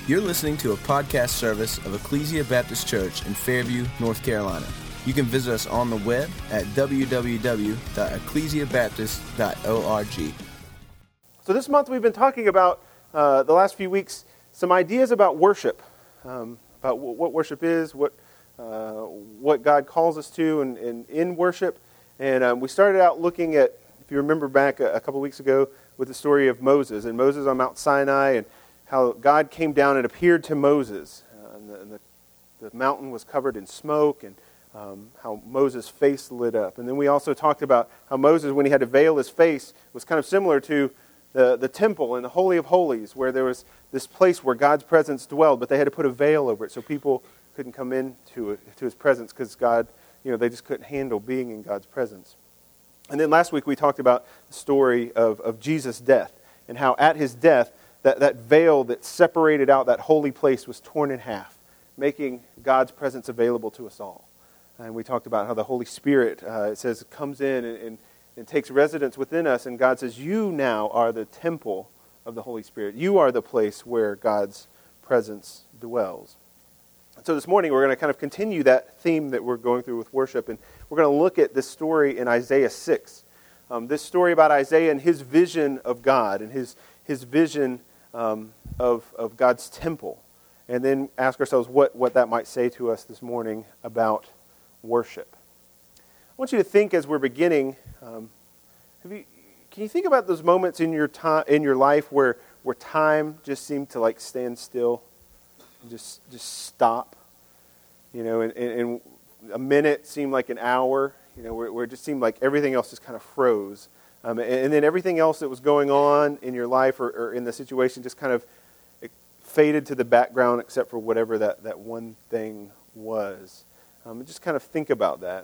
You're listening to a podcast service of Ecclesia Baptist Church in Fairview, North Carolina. You can visit us on the web at www.ecclesiabaptist.org. So this month we've been talking about, the last few weeks, some ideas about worship, about what worship is, what God calls us to and in worship. And we started out looking at, if you remember back a couple weeks ago, with the story of Moses, and Moses on Mount Sinai, and how God came down and appeared to Moses. And the mountain was covered in smoke, and how Moses' face lit up. And then we also talked about how Moses, when he had to veil his face, was kind of similar to the temple and the Holy of Holies, where there was this place where God's presence dwelled, but they had to put a veil over it so people couldn't come into his presence because God, they just couldn't handle being in God's presence. And then last week we talked about the story of Jesus' death, and how at his death, that veil that separated out that holy place was torn in half, making God's presence available to us all. And we talked about how the Holy Spirit, it says, comes in and takes residence within us, and God says, you now are the temple of the Holy Spirit. You are the place where God's presence dwells. So this morning we're going to kind of continue that theme that we're going through with worship, and we're going to look at this story in Isaiah 6. This story about Isaiah and his vision of God, and his vision of God's temple, and then ask ourselves what that might say to us this morning about worship. I want you to think as we're beginning, can you think about those moments in your life where time just seemed to like stand still, and just stop, and a minute seemed like an hour, where it just seemed like everything else just kind of froze. And then everything else that was going on in your life or in the situation just kind of faded to the background except for whatever that one thing was. And just kind of think about that.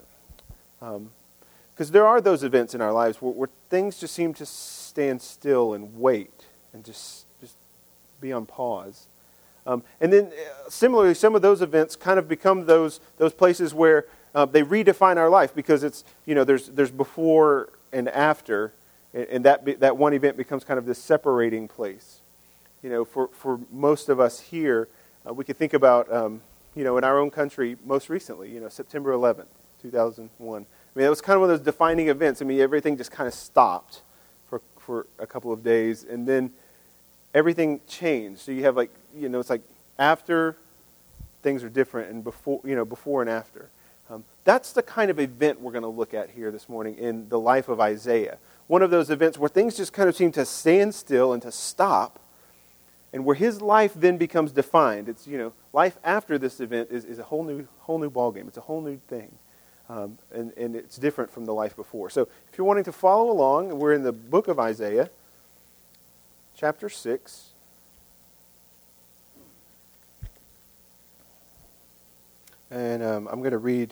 Because there are those events in our lives where things just seem to stand still and wait and just be on pause. And then similarly, some of those events kind of become those places where they redefine our life, because it's, there's before and after, and that one event becomes kind of this separating place. For most of us here, we could think about, in our own country most recently, September 11th, 2001. That was kind of one of those defining events. Everything just kind of stopped for a couple of days, and then everything changed. So you have it's like after things are different, and before and after. That's the kind of event we're going to look at here this morning in the life of Isaiah. One of those events where things just kind of seem to stand still and to stop, and where his life then becomes defined. It's, life after this event is a whole new ballgame. It's a whole new thing. And it's different from the life before. So if you're wanting to follow along, we're in the book of Isaiah, chapter 6. And I'm going to read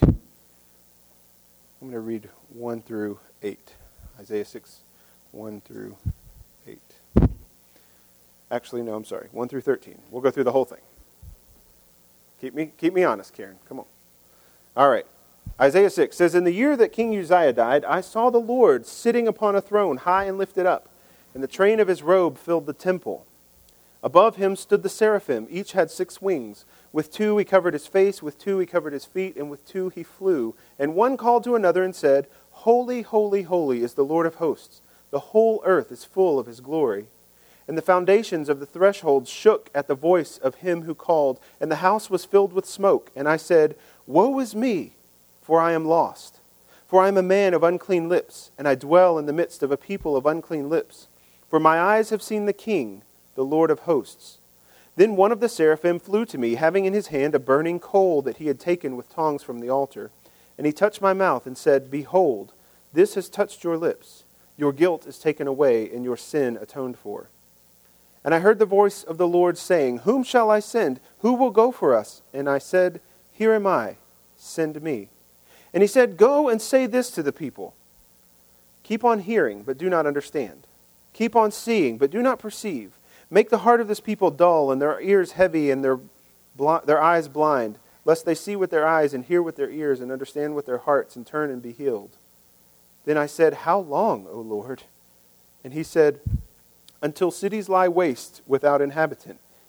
1 through 8. Isaiah 6, 1 through 8. Actually, no, I'm sorry. 1 through 13. We'll go through the whole thing. Keep me honest, Karen. Come on. All right. Isaiah 6 says, in the year that King Uzziah died, I saw the Lord sitting upon a throne, high and lifted up, and the train of his robe filled the temple. Above him stood the seraphim. Each had 6 wings. With 2 he covered his face, with 2 he covered his feet, and with 2 he flew. And one called to another and said, Holy, holy, holy is the Lord of hosts. The whole earth is full of his glory. And the foundations of the threshold shook at the voice of him who called, and the house was filled with smoke. And I said, Woe is me, for I am lost. For I am a man of unclean lips, and I dwell in the midst of a people of unclean lips. For my eyes have seen the King, the Lord of hosts. Then one of the seraphim flew to me, having in his hand a burning coal that he had taken with tongs from the altar. And he touched my mouth and said, Behold, this has touched your lips. Your guilt is taken away, and your sin atoned for. And I heard the voice of the Lord saying, Whom shall I send? Who will go for us? And I said, Here am I, send me. And he said, Go and say this to the people. Keep on hearing, but do not understand. Keep on seeing, but do not perceive. Make the heart of this people dull, and their ears heavy, and their eyes blind, lest they see with their eyes, and hear with their ears, and understand with their hearts, and turn and be healed. Then I said, How long, O Lord? And he said, Until cities lie waste without inhabitant,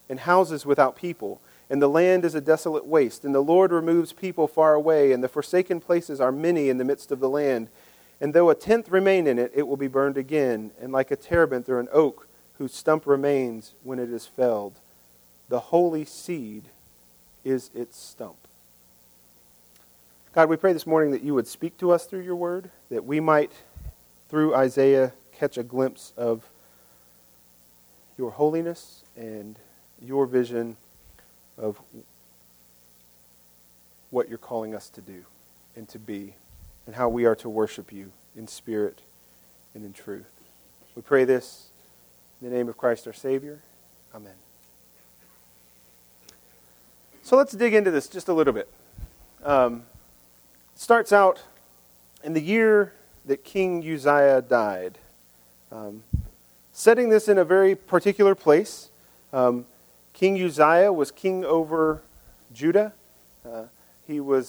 and houses without people, and the land is a desolate waste, and the Lord removes people far away, and the forsaken places are many in the midst of the land. And though a tenth remain in it, it will be burned again, and like a terebinth or an oak whose stump remains when it is felled. The holy seed is its stump. God, we pray this morning that you would speak to us through your word, that we might, through Isaiah, catch a glimpse of your holiness and your vision of what you're calling us to do and to be, and how we are to worship you in spirit and in truth. We pray this in the name of Christ our Savior. Amen. So let's dig into this just a little bit. It starts out in the year that King Uzziah died. Setting this in a very particular place. King Uzziah was king over Judah. He was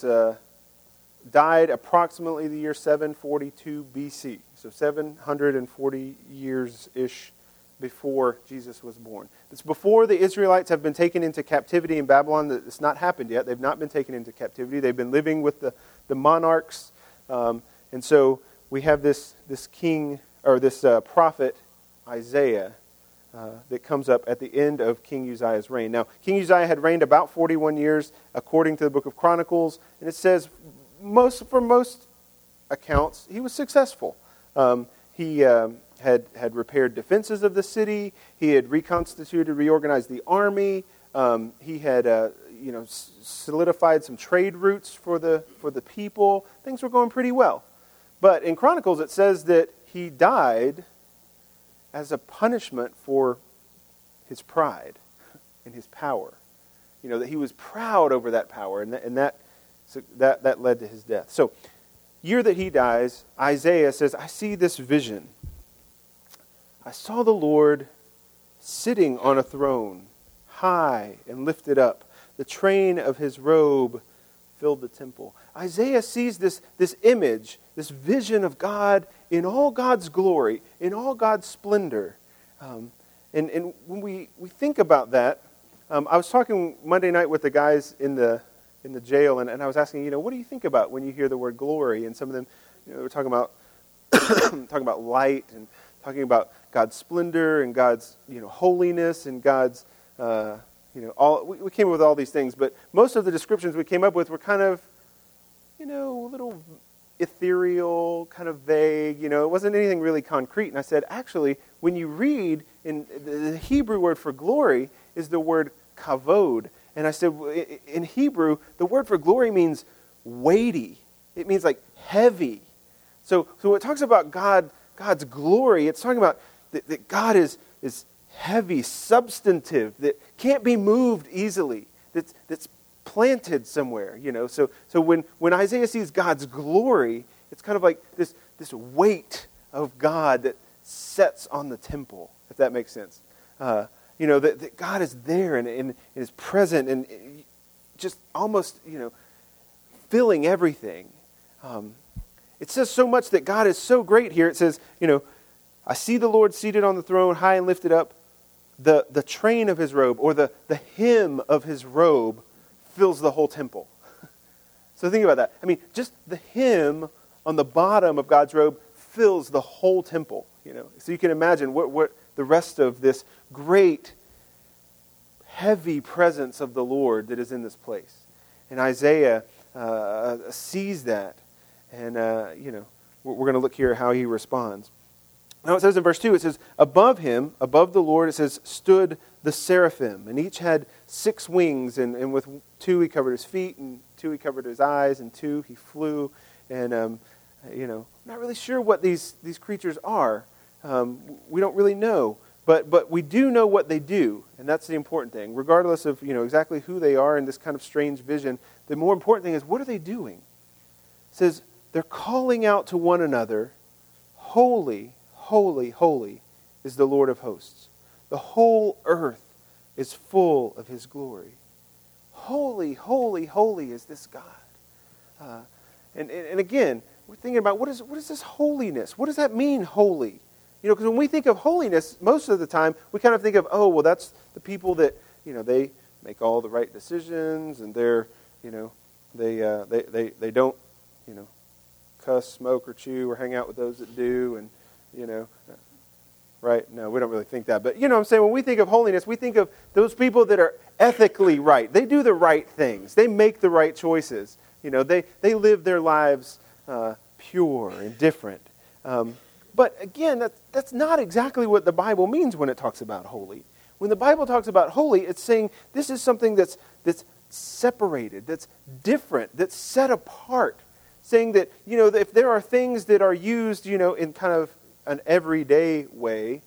died approximately the year 742 BC, so 740 years-ish before Jesus was born. It's before the Israelites have been taken into captivity in Babylon. It's not happened yet. They've not been taken into captivity. They've been living with the monarchs. And so we have this king, or this prophet, Isaiah, that comes up at the end of King Uzziah's reign. Now, King Uzziah had reigned about 41 years, according to the book of Chronicles, and it says, for most accounts, he was successful. He had repaired defenses of the city. He had reorganized the army. He had solidified some trade routes for the people. Things were going pretty well. But in Chronicles, it says that he died as a punishment for his pride and his power. That he was proud over that power, and that led to his death. So, year that he dies, Isaiah says, I see this vision. I saw the Lord sitting on a throne, high and lifted up. The train of his robe filled the temple. Isaiah sees this image, this vision of God in all God's glory, in all God's splendor. And when we think about that, I was talking Monday night with the guys in the jail, and I was asking, what do you think about when you hear the word glory? And some of them, were talking about talking about light and talking about God's splendor and God's holiness and God's all. We came up with all these things, but most of the descriptions we came up with were kind of a little ethereal, kind of vague. It wasn't anything really concrete. And I said, actually, when you read in the Hebrew word for glory is the word kavod. And I said, in Hebrew, the word for glory means weighty. It means like heavy. So it talks about God's glory. It's talking about that God is heavy, substantive, that can't be moved easily, that's planted somewhere. So when Isaiah sees God's glory, it's kind of like this weight of God that sets on the temple, if that makes sense. That God is there and is present and just almost, filling everything. It says so much that God is so great here. It says, I see the Lord seated on the throne, high and lifted up. The train of his robe, or the hem of his robe, fills the whole temple. So think about that. I mean, just the hem on the bottom of God's robe fills the whole temple. So you can imagine what the rest of this great, heavy presence of the Lord that is in this place. And Isaiah sees that. And, we're going to look here at how he responds. Now it says in verse 2, it says, above him, above the Lord, it says, stood the seraphim. And each had 6 wings. And with 2 he covered his feet, and 2 he covered his eyes, and 2 he flew. And, not really sure what these creatures are. We don't really know. But we do know what they do, and that's the important thing. Regardless of exactly who they are in this kind of strange vision, the more important thing is, what are they doing? It says, they're calling out to one another, holy, holy, holy is the Lord of hosts. The whole earth is full of his glory. Holy, holy, holy is this God. And again, we're thinking about what is this holiness? What does that mean, holy? Because when we think of holiness, most of the time, we kind of think of, that's the people that, they make all the right decisions, and they're, they don't, cuss, smoke, or chew, or hang out with those that do, and, right? No, we don't really think that. But, what I'm saying? When we think of holiness, we think of those people that are ethically right. They do the right things. They make the right choices. They live their lives pure and different. But again, that's not exactly what the Bible means when it talks about holy. When the Bible talks about holy, it's saying this is something that's separated, that's different, that's set apart. Saying that, if there are things that are used, in kind of an everyday way,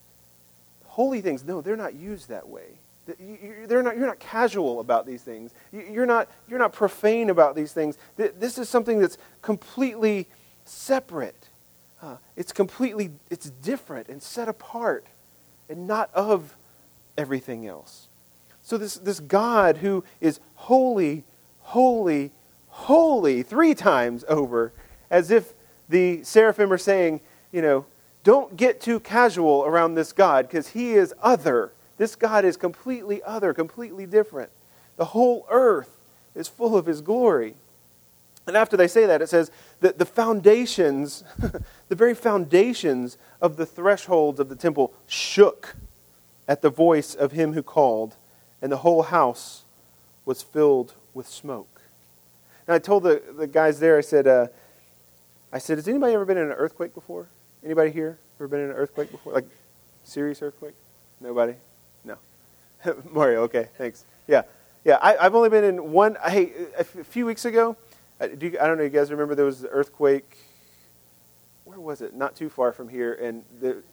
holy things, no, they're not used that way. You're not casual about these things. You're not profane about these things. This is something that's completely separate. It's different and set apart and not of everything else. So this God who is holy, holy, holy 3 times over, as if the seraphim are saying, don't get too casual around this God because he is other. This God is completely other, completely different. The whole earth is full of his glory. And after they say that, it says that the foundations, the very foundations of the thresholds of the temple shook at the voice of him who called, and the whole house was filled with smoke. And I told the guys there, I said, has anybody ever been in an earthquake before? Anybody here ever been in an earthquake before? Like, serious earthquake? Nobody? No. Mario, okay, thanks. Yeah, I've only been in one. Hey, a few weeks ago, I don't know if you guys remember, there was an earthquake. Where was it? Not too far from here. And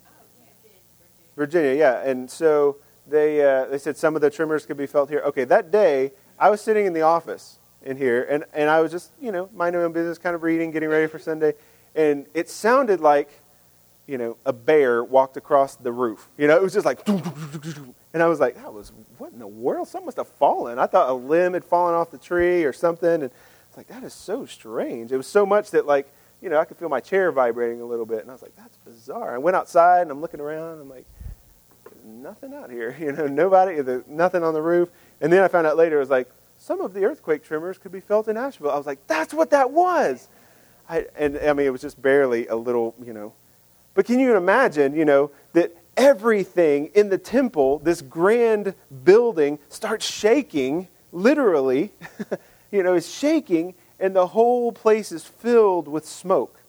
Virginia, yeah. And so they said some of the tremors could be felt here. Okay, that day, I was sitting in the office in here, and I was just, minding my own business, kind of reading, getting ready for Sunday. And it sounded like, a bear walked across the roof. It was just like, and I was like, what in the world? Something must have fallen. I thought a limb had fallen off the tree or something. And it's like, that is so strange. It was so much that, like, I could feel my chair vibrating a little bit. And I was like, that's bizarre. I went outside and I'm looking around. And I'm like, there's nothing out here. Nobody, nothing on the roof. And then I found out later, it was like, some of the earthquake tremors could be felt in Asheville. I was like, that's what that was. It was just barely a little, But can you imagine, that everything in the temple, this grand building, starts shaking, literally, is shaking, and the whole place is filled with smoke.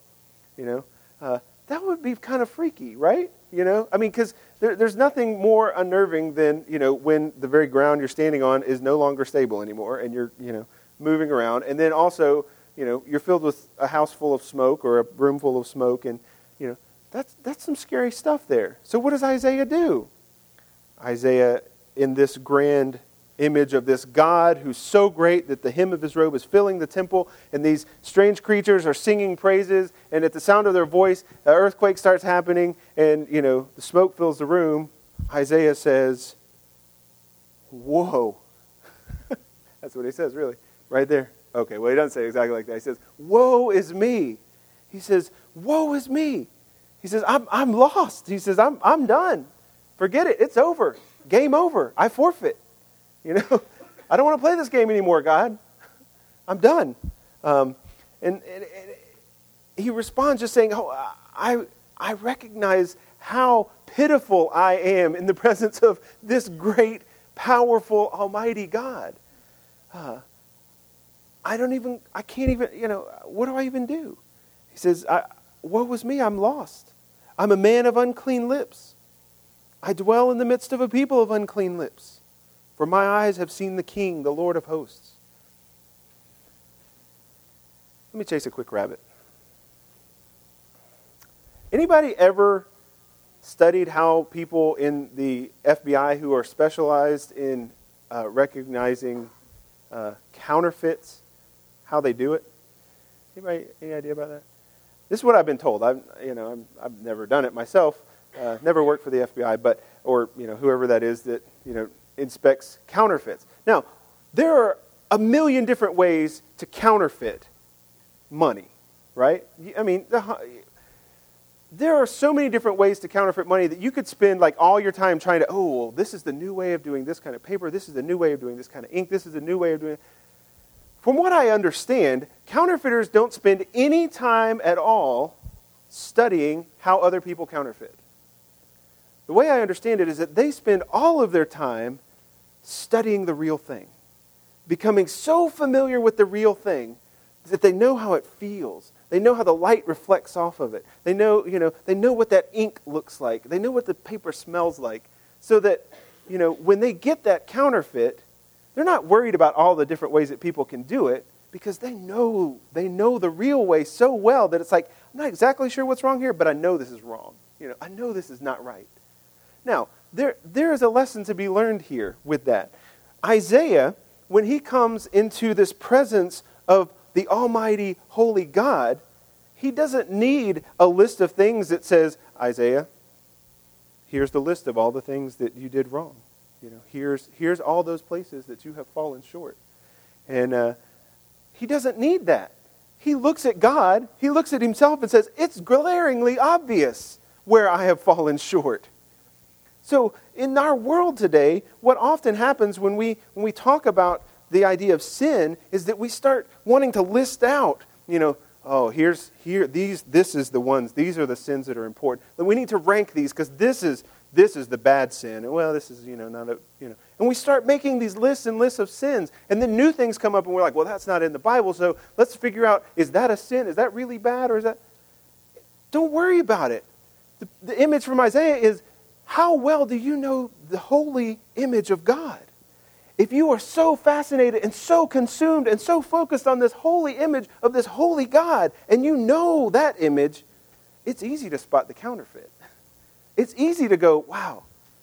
That would be kind of freaky, right? Because there's nothing more unnerving than, when the very ground you're standing on is no longer stable anymore, and you're, moving around. And then also, you're filled with a house full of smoke or a room full of smoke, and, that's some scary stuff there. So what does Isaiah do? Isaiah, in this grand image of this God who's so great that the hem of his robe is filling the temple, and these strange creatures are singing praises, and at the sound of their voice, an earthquake starts happening, and, the smoke fills the room. Isaiah says, whoa. That's what he says, really, right there. Okay, well, he doesn't say it exactly like that. He says, woe is me. He says, woe is me. He says, I'm lost. He says, I'm done. Forget it. It's over. Game over. I forfeit. I don't want to play this game anymore, God. I'm done. And he responds just saying, I recognize how pitiful I am in the presence of this great, powerful, almighty God. I can't even, what do I even do? He says, woe is me, I'm lost. I'm a man of unclean lips. I dwell in the midst of a people of unclean lips. For my eyes have seen the King, the Lord of hosts. Let me chase a quick rabbit. Anybody ever studied how people in the FBI who are specialized in recognizing counterfeits, how they do it? Anybody, any idea about that? This is what I've been told. I've never done it myself. Never worked for the FBI, or whoever that is that inspects counterfeits. Now, there are a million different ways to counterfeit money, right? there are so many different ways to counterfeit money that you could spend like all your time trying to, well, this is the new way of doing this kind of paper, this is the new way of doing this kind of ink, this is the new way of doing it. From what I understand, counterfeiters don't spend any time at all studying how other people counterfeit. The way I understand it is that they spend all of their time studying the real thing, becoming so familiar with the real thing that they know how it feels. They know how the light reflects off of it. They know what that ink looks like. They know what the paper smells like. So that, when they get that counterfeit, they're not worried about all the different ways that people can do it, because they know the real way so well that it's like, I'm not exactly sure what's wrong here, but I know this is wrong. I know this is not right. Now, there is a lesson to be learned here with that. Isaiah, when he comes into this presence of the almighty, holy God, he doesn't need a list of things that says, Isaiah, here's the list of all the things that you did wrong. Here's all those places that you have fallen short. And he doesn't need that. He looks at God, he looks at himself and says, it's glaringly obvious where I have fallen short. So in our world today, what often happens when we talk about the idea of sin is that we start wanting to list out, this is the ones, these are the sins that are important. And we need to rank these because this is the bad sin. And well, this is, not a. And we start making these lists and lists of sins. And then new things come up and we're like, well, that's not in the Bible. So let's figure out, is that a sin? Is that really bad? Or is that? Don't worry about it. The image from Isaiah is, how well do you know the holy image of God? If you are so fascinated and so consumed and so focused on this holy image of this holy God, and you know that image, it's easy to spot the counterfeit. It's easy to go, wow,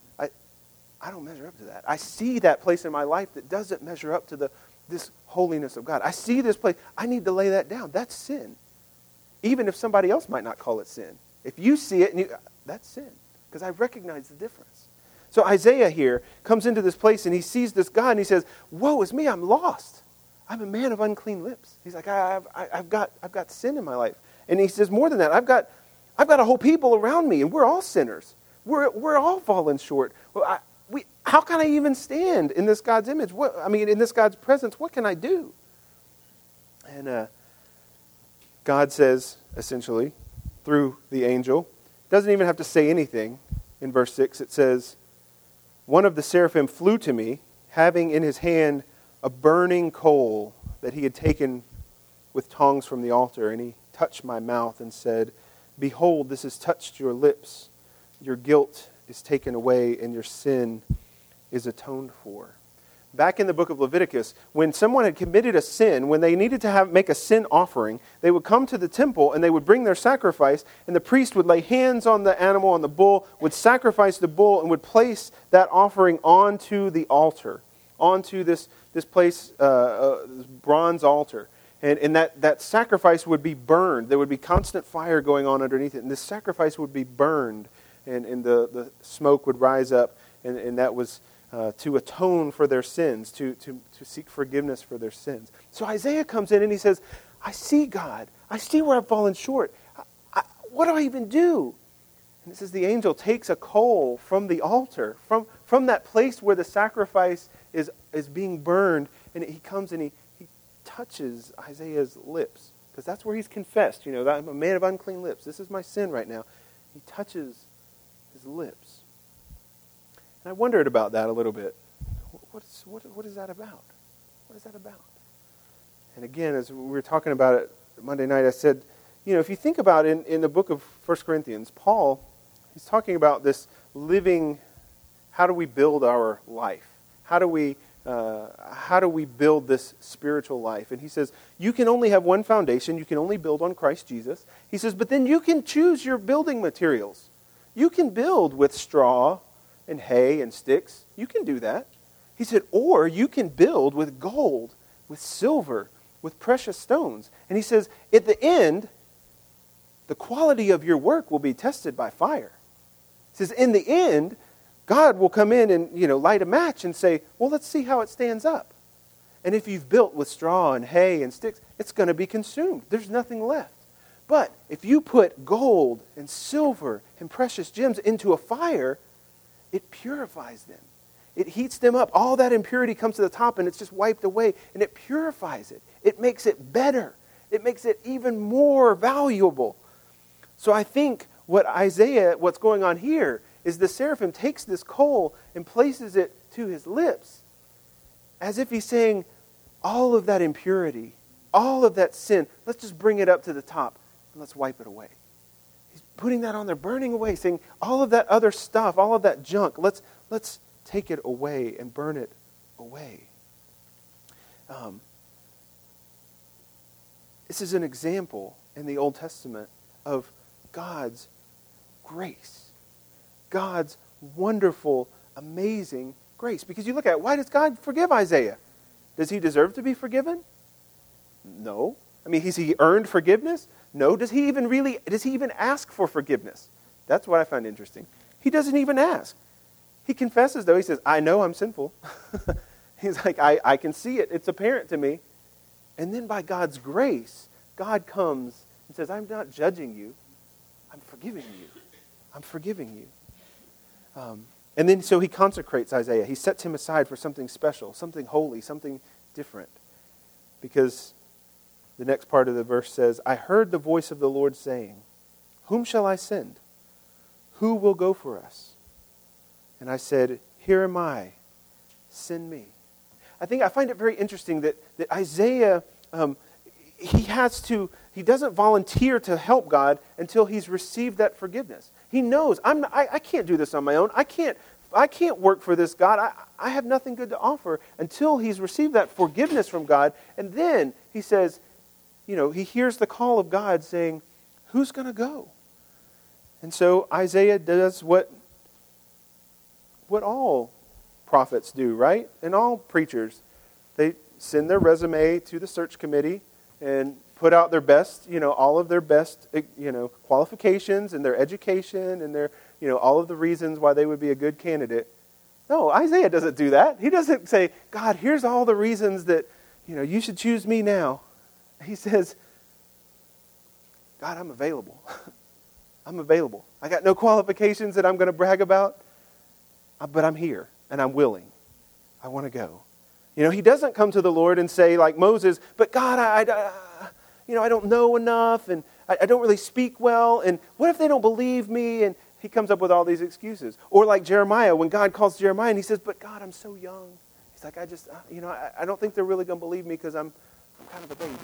I don't measure up to that. I see that place in my life that doesn't measure up to this holiness of God. I see this place. I need to lay that down. That's sin. Even if somebody else might not call it sin. If you see it, that's sin. Because I recognize the difference. So Isaiah here comes into this place and he sees this God and he says, woe is me, I'm lost. I'm a man of unclean lips. He's like, I've got sin in my life. And he says more than that, I've got a whole people around me and we're all sinners. We're all fallen short. How can I even stand in this God's image? In this God's presence, what can I do? And God says, essentially, through the angel, doesn't even have to say anything. In verse 6, it says, one of the seraphim flew to me, having in his hand a burning coal that he had taken with tongs from the altar, and he touched my mouth and said, behold, this has touched your lips. Your guilt is taken away, and your sin is atoned for. Back in the book of Leviticus, when someone had committed a sin, when they needed to make a sin offering, they would come to the temple and they would bring their sacrifice, and the priest would lay hands on the animal, on the bull, would sacrifice the bull, and would place that offering onto the altar, onto this place, this bronze altar. And that sacrifice would be burned. There would be constant fire going on underneath it, and this sacrifice would be burned, and the smoke would rise up, and that was to atone for their sins, to seek forgiveness for their sins. So Isaiah comes in and he says, I see God. I see where I've fallen short. What do I even do? And it says the angel takes a coal from the altar, from that place where the sacrifice is being burned, and he comes and he touches Isaiah's lips. Because that's where he's confessed, that I'm a man of unclean lips. This is my sin right now. He touches his lips. And I wondered about that a little bit. What is that about? What is that about? And again, as we were talking about it Monday night, I said, if you think about it in the book of 1 Corinthians, Paul, he's talking about this living, how do we build our life? How do we build this spiritual life? And he says, you can only have one foundation. You can only build on Christ Jesus. He says, but then you can choose your building materials. You can build with straw and hay and sticks. You can do that. He said, or you can build with gold, with silver, with precious stones. And he says, at the end, the quality of your work will be tested by fire. He says, in the end, God will come in and, light a match and say, well, let's see how it stands up. And if you've built with straw and hay and sticks, it's going to be consumed. There's nothing left. But if you put gold and silver and precious gems into a fire, it purifies them. It heats them up. All that impurity comes to the top and it's just wiped away, and it purifies it. It makes it better. It makes it even more valuable. So I think what's going on here is the seraphim takes this coal and places it to his lips as if he's saying, all of that impurity, all of that sin, let's just bring it up to the top and let's wipe it away. He's putting that on there, burning away, saying all of that other stuff, all of that junk, let's take it away and burn it away. This is an example in the Old Testament of God's grace. God's wonderful, amazing grace. Because you look at it, why does God forgive Isaiah? Does he deserve to be forgiven? No. I mean, has he earned forgiveness? No. Does he even ask for forgiveness? That's what I find interesting. He doesn't even ask. He confesses, though. He says, I know I'm sinful. He's like, I can see it. It's apparent to me. And then by God's grace, God comes and says, I'm not judging you. I'm forgiving you. I'm forgiving you. And then so he consecrates Isaiah. He sets him aside for something special, something holy, something different. Because the next part of the verse says, I heard the voice of the Lord saying, whom shall I send? Who will go for us? And I said, here am I. Send me. I find it very interesting that Isaiah, he doesn't volunteer to help God until he's received that forgiveness. He knows, I can't do this on my own. I can't work for this God. I have nothing good to offer until he's received that forgiveness from God. And then he says, he hears the call of God saying, who's going to go? And so Isaiah does what all prophets do, right? And all preachers. They send their resume to the search committee and put out their best, all of their best, qualifications and their education and their, all of the reasons why they would be a good candidate. No, Isaiah doesn't do that. He doesn't say, God, here's all the reasons that, you should choose me now. He says, God, I'm available. I'm available. I got no qualifications that I'm going to brag about, but I'm here and I'm willing. I want to go. He doesn't come to the Lord and say like Moses, but God, I don't know enough and I don't really speak well. And what if they don't believe me? And he comes up with all these excuses. Or like Jeremiah, when God calls Jeremiah and he says, but God, I'm so young. He's like, I don't think they're really going to believe me because I'm kind of a baby.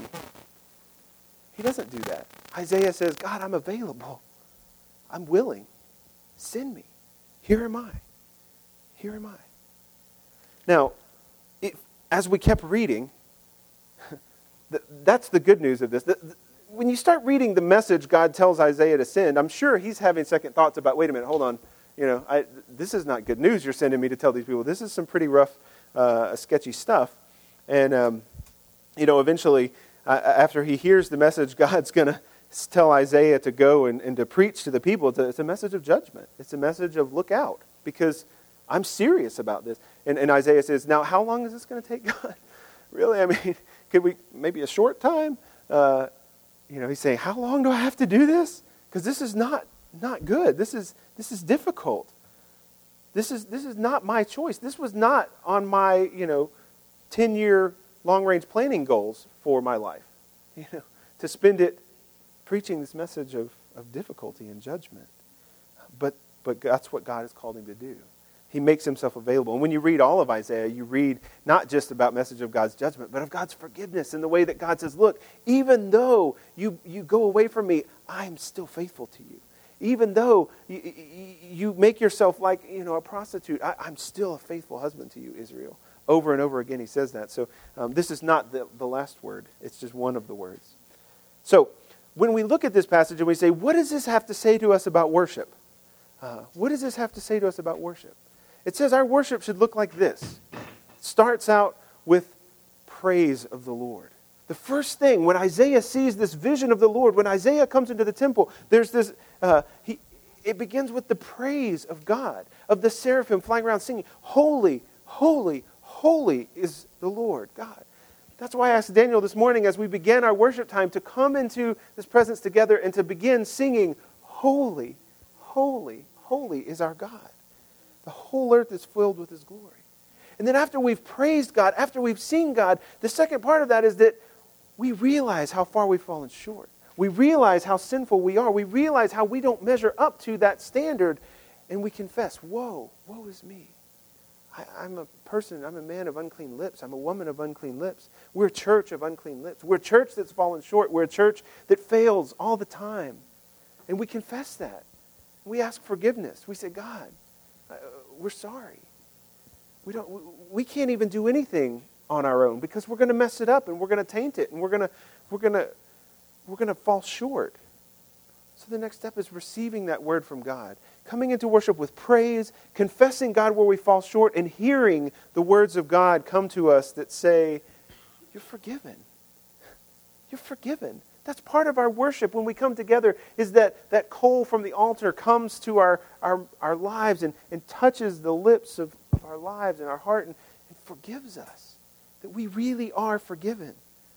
He doesn't do that. Isaiah says, God, I'm available. I'm willing. Send me. Here am I. Here am I. Now, as we kept reading, that's the good news of this. When you start reading the message God tells Isaiah to send, I'm sure he's having second thoughts about, wait a minute, hold on. This is not good news you're sending me to tell these people. This is some pretty rough, sketchy stuff. And, eventually, after he hears the message, God's going to tell Isaiah to go and to preach to the people. It's a message of judgment. It's a message of look out, because I'm serious about this. And Isaiah says, now how long is this going to take, God? Really? I mean, could we, maybe a short time? He's saying, how long do I have to do this? Because this is not good. This is difficult. This is not my choice. This was not on my, 10-year long-range planning goals for my life. To spend it preaching this message of difficulty and judgment. But that's what God has called him to do. He makes himself available. And when you read all of Isaiah, you read not just about message of God's judgment, but of God's forgiveness and the way that God says, look, even though you go away from me, I'm still faithful to you. Even though you make yourself like, a prostitute, I'm still a faithful husband to you, Israel. Over and over again he says that. So this is not the last word. It's just one of the words. So when we look at this passage and we say, what does this have to say to us about worship? What does this have to say to us about worship? It says our worship should look like this. It starts out with praise of the Lord. The first thing, when Isaiah sees this vision of the Lord, when Isaiah comes into the temple, there's this, it begins with the praise of God, of the seraphim flying around singing, holy, holy, holy is the Lord God. That's why I asked Daniel this morning as we began our worship time to come into this presence together and to begin singing, "Holy, holy, holy is our God. The whole earth is filled with His glory." And then after we've praised God, after we've seen God, the second part of that is that we realize how far we've fallen short. We realize how sinful we are. We realize how we don't measure up to that standard. And we confess, woe is me. I'm a man of unclean lips. I'm a woman of unclean lips. We're a church of unclean lips. We're a church that's fallen short. We're a church that fails all the time. And we confess that. We ask forgiveness. We say, God, we're sorry. We can't even do anything on our own because we're going to mess it up and we're going to taint it and we're going to fall short. So the next step is receiving that word from God, coming into worship with praise, confessing God where we fall short, and hearing the words of God come to us that say, "You're forgiven. You're forgiven." That's part of our worship when we come together, is that coal from the altar comes to our lives and touches the lips of our lives and our heart and forgives us. That we really are forgiven.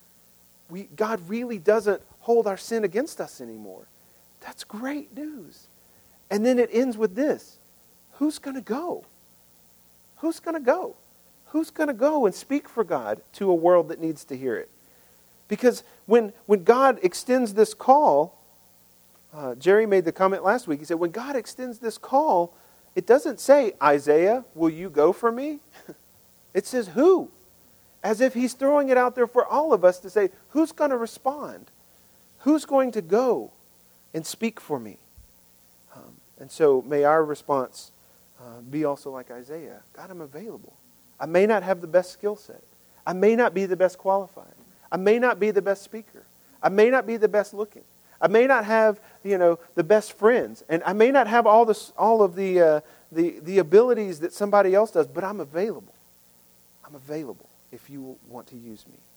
God really doesn't hold our sin against us anymore. That's great news. And then it ends with this. Who's going to go? Who's going to go? Who's going to go and speak for God to a world that needs to hear it? Because when God extends this call, Jerry made the comment last week, he said, when God extends this call, it doesn't say, "Isaiah, will you go for me?" It says, "Who?" As if He's throwing it out there for all of us to say, who's going to respond? Who's going to go and speak for me? And so may our response be also like Isaiah. God, I'm available. I may not have the best skill set. I may not be the best qualified. I may not be the best speaker. I may not be the best looking. I may not have, the best friends. And I may not have all of the abilities that somebody else does, but I'm available. I'm available if you want to use me.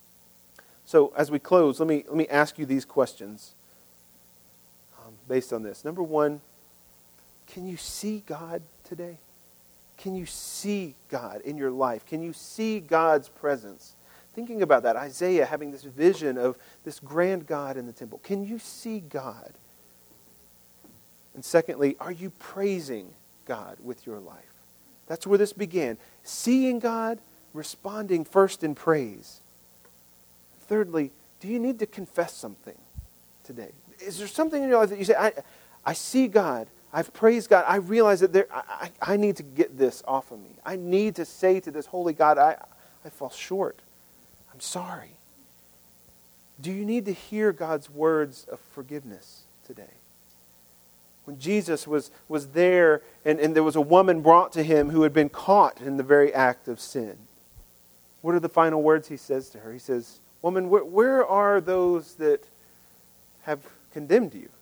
So as we close, let me ask you these questions based on this. Number one, can you see God today? Can you see God in your life? Can you see God's presence? Thinking about that, Isaiah having this vision of this grand God in the temple. Can you see God? And secondly, are you praising God with your life? That's where this began. Seeing God, responding first in praise. Thirdly, do you need to confess something today? Is there something in your life that you say, I see God, I've praised God, I realize that I need to get this off of me. I need to say to this holy God, I fall short. I'm sorry. Do you need to hear God's words of forgiveness today? When Jesus was there and there was a woman brought to Him who had been caught in the very act of sin, what are the final words He says to her? He says, "Woman, where are those that have condemned you?"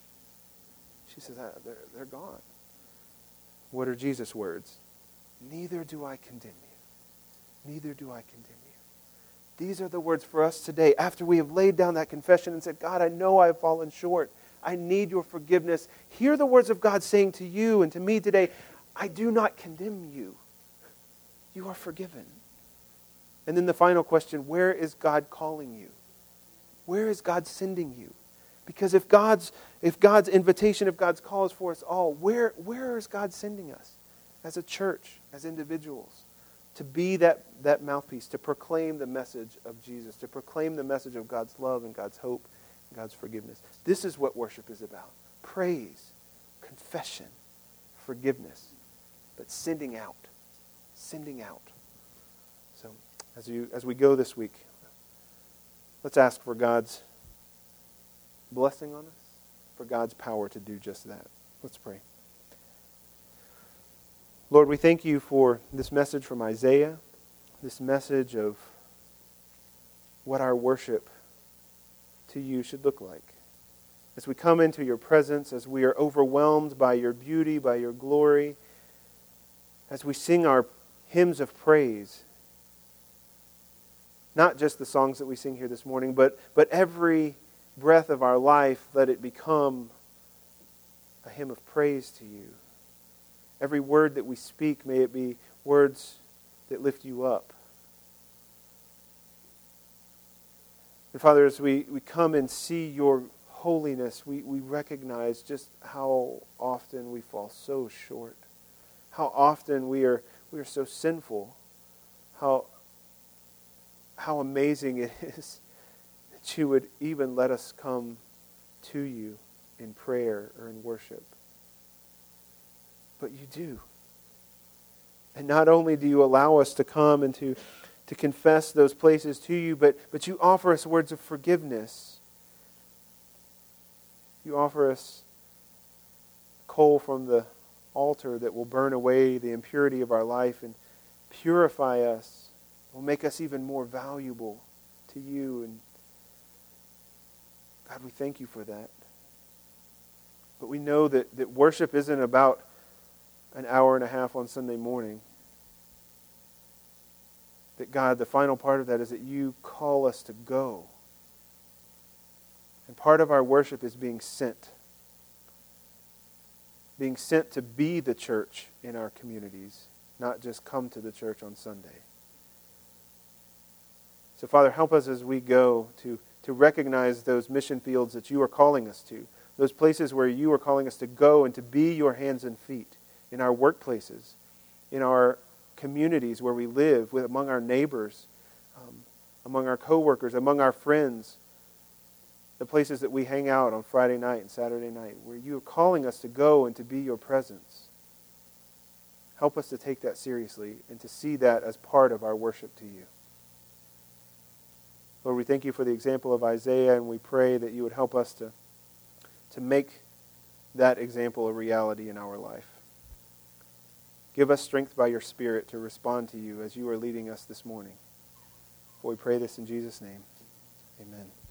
She says, they're gone. What are Jesus' words? "Neither do I condemn you. Neither do I condemn you." These are the words for us today. After we have laid down that confession and said, God, I know I have fallen short. I need your forgiveness. Hear the words of God saying to you and to me today, I do not condemn you. You are forgiven. And then the final question, where is God calling you? Where is God sending you? Because if God's invitation, if God's call is for us all, where is God sending us as a church, as individuals, to be that mouthpiece, to proclaim the message of Jesus, to proclaim the message of God's love and God's hope and God's forgiveness? This is what worship is about. Praise, confession, forgiveness, but sending out. Sending out. So as we go this week, let's ask for God's blessing on us, for God's power to do just that. Let's pray. Lord, we thank you for this message from Isaiah, this message of what our worship to you should look like. As we come into your presence, as we are overwhelmed by your beauty, by your glory, as we sing our hymns of praise, not just the songs that we sing here this morning, but every breath of our life, let it become a hymn of praise to you. Every word that we speak, may it be words that lift you up. And Father, as we come and see your holiness, we recognize just how often we fall so short, how often we are so sinful, how amazing it is that you would even let us come to you in prayer or in worship. But you do. And not only do you allow us to come and to confess those places to you, but you offer us words of forgiveness. You offer us coal from the altar that will burn away the impurity of our life and purify us, will make us even more valuable to you. And God, we thank you for that. But we know that worship isn't about an hour and a half on Sunday morning. That God, the final part of that is that you call us to go. And part of our worship is being sent. Being sent to be the church in our communities, not just come to the church on Sunday. So Father, help us as we go to recognize those mission fields that you are calling us to, those places where you are calling us to go and to be your hands and feet, in our workplaces, in our communities where we live, among our neighbors, among our coworkers, among our friends, the places that we hang out on Friday night and Saturday night, where you are calling us to go and to be your presence. Help us to take that seriously and to see that as part of our worship to you. Lord, we thank you for the example of Isaiah, and we pray that you would help us to make that example a reality in our life. Give us strength by your Spirit to respond to you as you are leading us this morning. For we pray this in Jesus' name. Amen.